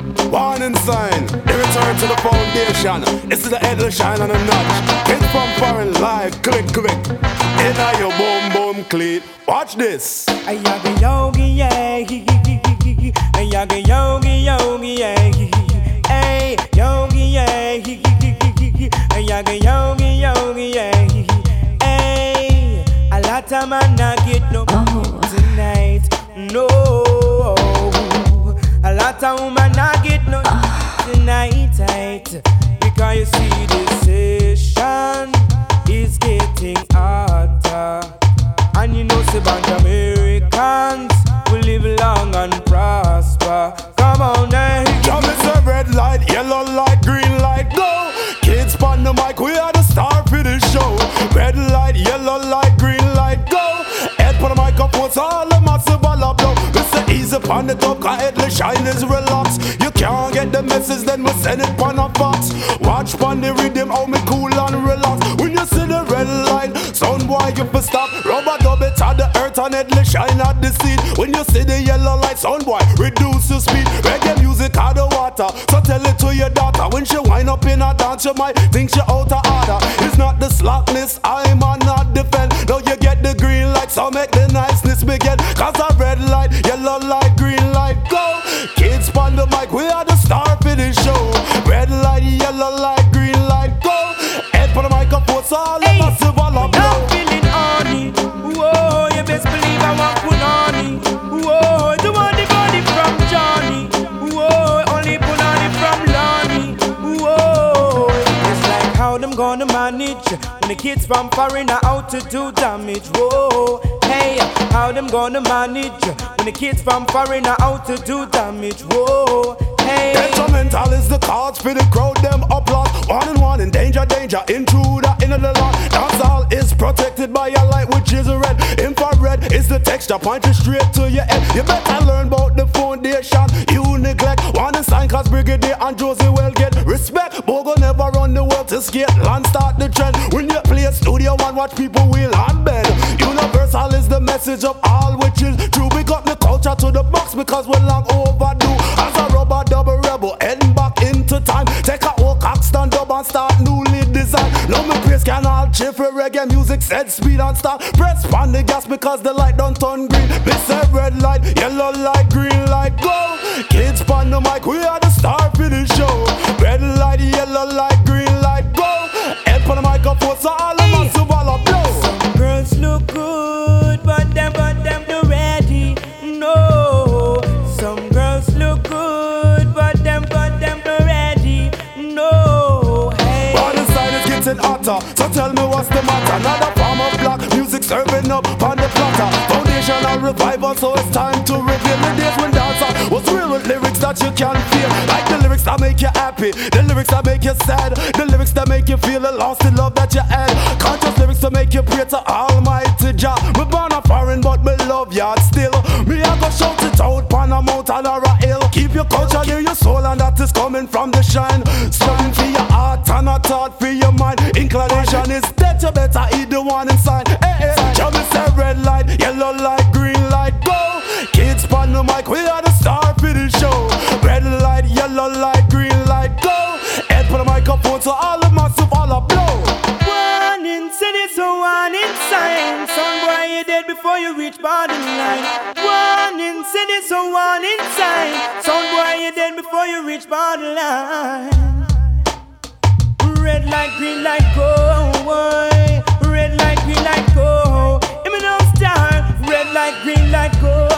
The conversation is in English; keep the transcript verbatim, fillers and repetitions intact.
Warning sign, they return to the foundation. This is the head of the shine on a notch. Kids from foreign live, click, click. In a your boom, boom, cleat. Watch this. Ayaga yogi, yeah. Ayaga yogi, yogi, yeah. Hey, yogi, yeah. Ayaga yogi, yogi, yeah. Hey, a lot of man not get no Oh. tonight. No. A lot of woman not get no tonight, tight. Because you see this session is getting hotter. And you know say bunch of Americans will live long and prosper. Come on now. Jump is a red light, yellow light, green light, go. Kids on the mic, we are the star for the show. Red light, yellow light, green light, go. Head for the microphone, so all the massive all up low. Mister Easy on the top, cause headless shine is relaxed. You can't get the message, then we send it on a box. Watch on the rhythm, how me cool and relax. When you see the red light, sound boy you fi stop. Rubber dub it at the earth and headless shine at the scene. When you see the yellow light, sound boy reduce the speed. Reggae music out the water, so tell it to your daughter. When she wind up in a dance, you might think she out of order. It's not the slackness, I'm a not defend. Now you get the green light, so make the niceness begin. Cause a red light, yellow light, green light, go. Kids on the mic, we are the star for the show. Red light, yellow light, green light, go. Head for the microphone, so all the massive all up Now low. feeling honey. Whoa, you best believe I want put honey. Whoa, the one the body from Johnny. Whoa, only put honey from Lonnie. Whoa, it's like how them gonna manage when the kids from foreign are out to do damage. Whoa, hey, how them gonna manage when the kids from foreign are out to do damage. Whoa, hey. Detrimental is the cause for the crowd, them applause. One and one in danger, danger, intruder into the law. Dance all is protected by a light which is red. Infrared is the texture pointing straight to your head. You better learn about the foundation you neglect. One sign cause Brigadier and Josie will get respect. Bogo never run the world to skate land start the trend. When you play studio and watch people wheel and bend. Universal is the message of all which is true. We got the culture to the box because we're long overdue. As a rubber double rebel heading back into time. Take a old cock stand up and start newly design. Love me praise can all chill for reggae music said speed and start. Press on the gas because the light don't turn green. Miss a red light, yellow light, green light, go. Kids on the mic, we are the star for the show. Red light, yellow light, green light, go. Head for the microphone so all the massive all up blow. Some girls look good, but them, but them do ready. No, some girls look good, but them, but them do ready. No, hey. But the side is getting hotter, so tell me what's the matter. Another form of black music serving up on the platter. Foundational revival, so it's time to reveal the days when dancer was real with lyrics that you can feel. Like the lyrics that make you happy, the lyrics that make you sad, the lyrics that make you feel the lost in love that you had. Conscious lyrics to make you pray to Almighty Jah. Me born a foreign but me love yard still. Me I go shout it out on a mountain or a hill. Keep your culture near your soul and that is coming from the shine. Something for your heart and a thought for your mind. Inclination is dead, you better eat the one inside. Hey, hey, Joe me say red light, yellow light, green light, go. Kids on the mic, we are the star for the show. Red light, yellow light, green light, go. Head for the microphone so all the massive all up blow. Warning, said it's a warning sign. Son boy, you dead before you reach borderline. Warning, said it's a warning sign. Son boy, you dead before you reach borderline. Red light, green light, go away. Red light, green light, go. If me don't start, red light, green light, go.